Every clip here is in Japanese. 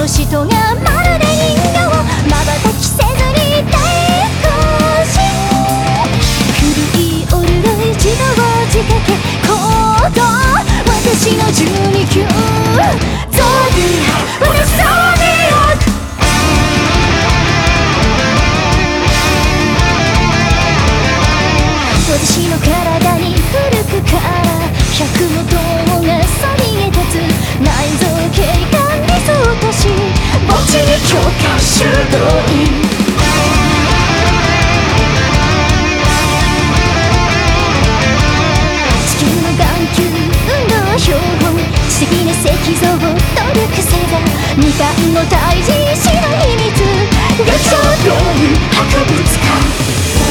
年とがまるで人形瞬きせずに抵抗し古いオルゴール自動仕掛け行動私の12球ゾンビ私ゾンビ私の体に古くから百の塔がそびえ立つ内臓警官理想とし墓地に強化修道院地球の眼球運動標本知的な石像を努力せば二冠の退治しの秘密劇場病院博物館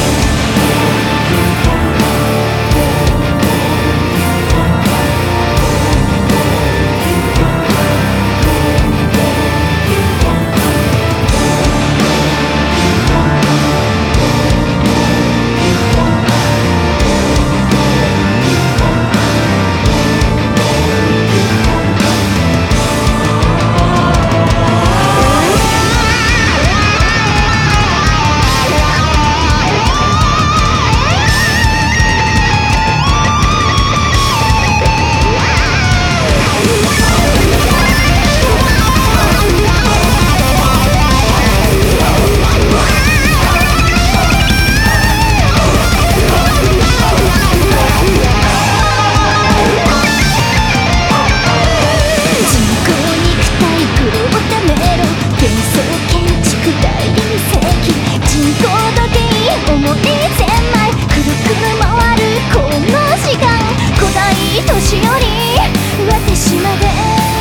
年寄り私まで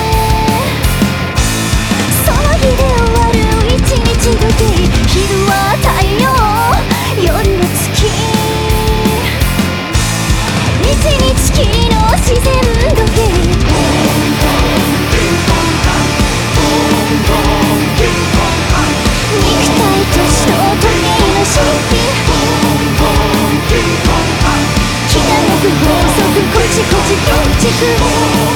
その日で終わる一日時計昼は太陽夜は月一日きりの自然時計肉体と死と時計の神秘汚く法則こちこち建築